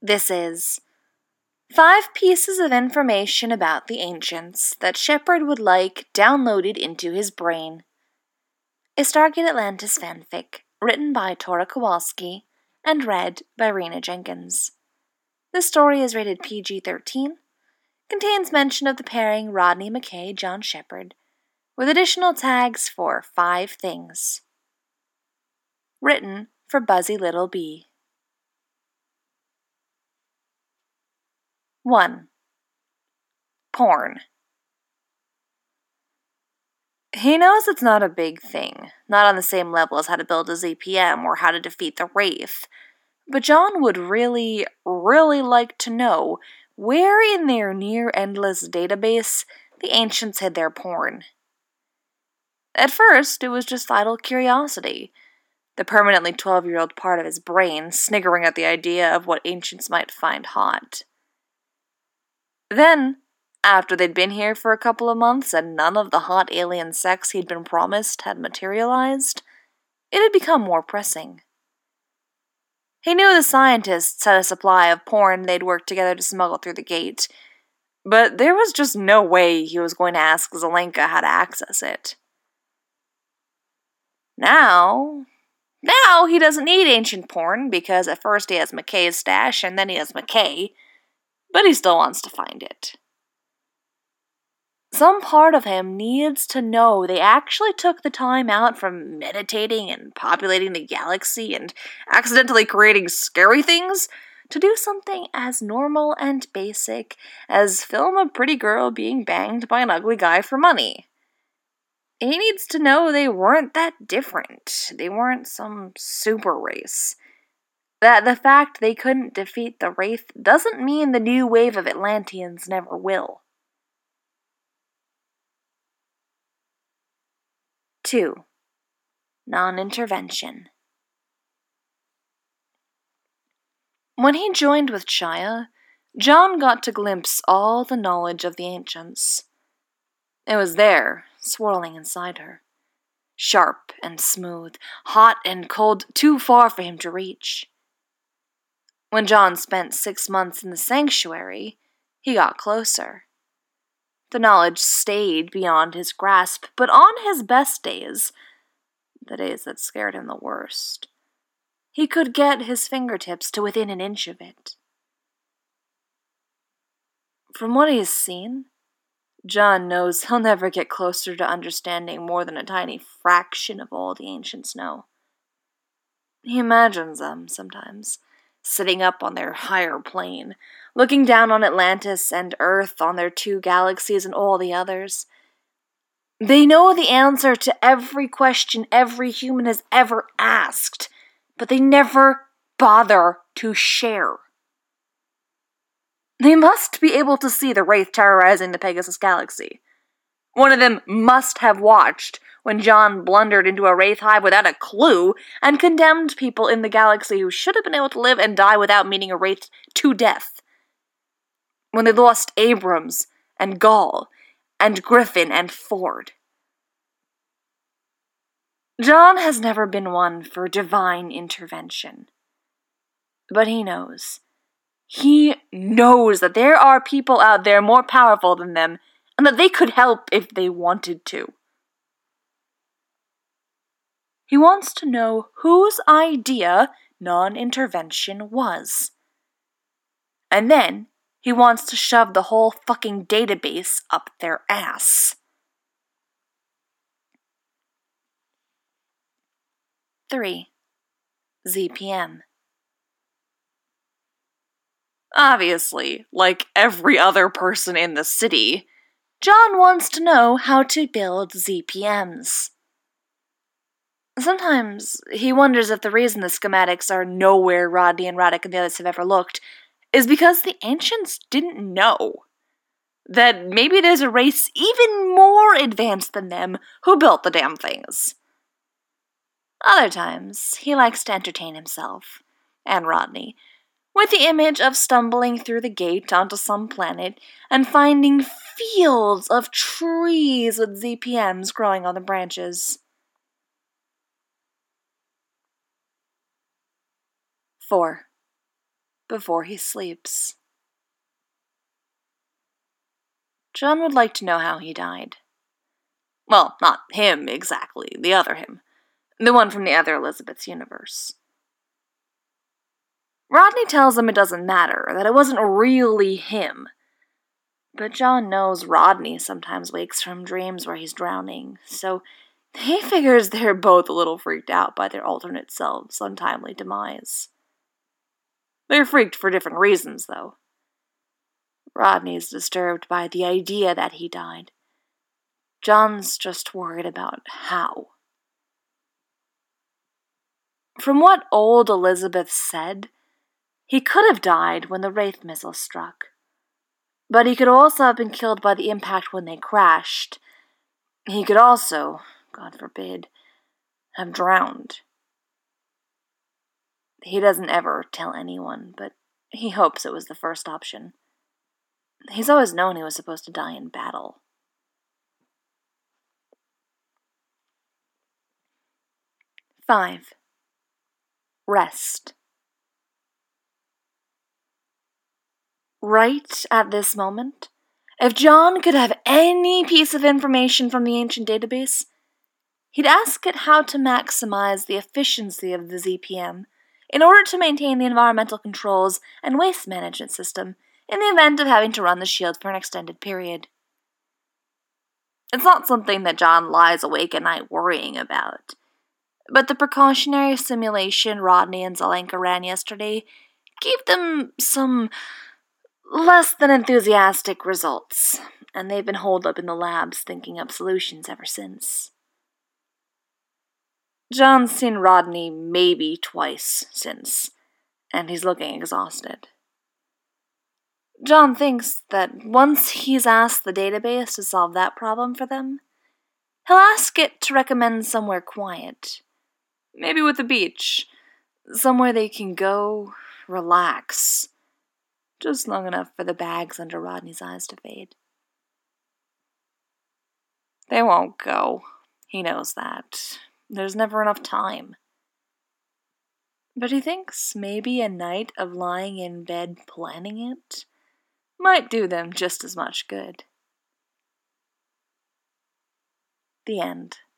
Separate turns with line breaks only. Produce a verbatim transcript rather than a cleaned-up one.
This is five pieces of information about the ancients that Shepard would like downloaded into his brain. A Stargate Atlantis fanfic written by Tora Kowalski and read by Rena Jenkins. This story is rated P G thirteen, contains mention of the pairing Rodney McKay, John Shepard, with additional tags for five things. Written for Buzzy Little Bee. one. Porn. He knows it's not a big thing, not on the same level as how to build a Z P M or how to defeat the Wraith, but John would really, really like to know where in their near-endless database the ancients hid their porn. At first, it was just idle curiosity, the permanently twelve-year-old part of his brain sniggering at the idea of what ancients might find hot. Then, after they'd been here for a couple of months and none of the hot alien sex he'd been promised had materialized, it had become more pressing. He knew the scientists had a supply of porn they'd worked together to smuggle through the gate, but there was just no way he was going to ask Zelenka how to access it. Now, now he doesn't need ancient porn because at first he has McKay's stash and then he has McKay, but he still wants to find it. Some part of him needs to know they actually took the time out from meditating and populating the galaxy and accidentally creating scary things to do something as normal and basic as film a pretty girl being banged by an ugly guy for money. He needs to know they weren't that different. They weren't some super race. That the fact they couldn't defeat the Wraith doesn't mean the new wave of Atlanteans never will. two. Non-intervention. When he joined with Chaya, John got to glimpse all the knowledge of the ancients. It was there, swirling inside her. Sharp and smooth, hot and cold, too far for him to reach. When John spent six months in the sanctuary, he got closer. The knowledge stayed beyond his grasp, but on his best days, the days that scared him the worst, he could get his fingertips to within an inch of it. From what he's seen, John knows he'll never get closer to understanding more than a tiny fraction of all the ancients know. He imagines them, sometimes, sitting up on their higher plane, looking down on Atlantis and Earth, on their two galaxies and all the others. They know the answer to every question every human has ever asked, but they never bother to share. They must be able to see the Wraith terrorizing the Pegasus Galaxy. One of them must have watched when John blundered into a Wraith hive without a clue and condemned people in the galaxy who should have been able to live and die without meeting a Wraith to death. When they lost Abrams and Gall and Griffin and Ford. John has never been one for divine intervention. But he knows. He knows that there are people out there more powerful than them, and that they could help if they wanted to. He wants to know whose idea non-intervention was. And then he wants to shove the whole fucking database up their ass. three. Z P M. Obviously, like every other person in the city, John wants to know how to build Z P Ms. Sometimes he wonders if the reason the schematics are nowhere Rodney and Radek and the others have ever looked is because the ancients didn't know. That maybe there's a race even more advanced than them who built the damn things. Other times, he likes to entertain himself, and Rodney, with the image of stumbling through the gate onto some planet and finding fields of trees with Z P Ms growing on the branches. four. before he sleeps. John would like to know how he died. Well, not him exactly, the other him. The one from the other Elizabeth's universe. Rodney tells him it doesn't matter, that it wasn't really him. But John knows Rodney sometimes wakes from dreams where he's drowning, so he figures they're both a little freaked out by their alternate selves' untimely demise. They're freaked for different reasons, though. Rodney's disturbed by the idea that he died. John's just worried about how. From what old Elizabeth said, he could have died when the Wraith missile struck. But he could also have been killed by the impact when they crashed. He could also, God forbid, have drowned. He doesn't ever tell anyone, but he hopes it was the first option. He's always known he was supposed to die in battle. Five. Rest. Right at this moment, if John could have any piece of information from the ancient database, he'd ask it how to maximize the efficiency of the Z P M in order to maintain the environmental controls and waste management system in the event of having to run the shield for an extended period. It's not something that John lies awake at night worrying about, but the precautionary simulation Rodney and Zelenka ran yesterday gave them some less than enthusiastic results, and they've been holed up in the labs thinking up solutions ever since. John's seen Rodney maybe twice since, and he's looking exhausted. John thinks that once he's asked the database to solve that problem for them, he'll ask it to recommend somewhere quiet, maybe with a beach, somewhere they can go, relax, just long enough for the bags under Rodney's eyes to fade. They won't go. He knows that. There's never enough time. But he thinks maybe a night of lying in bed planning it might do them just as much good. The end.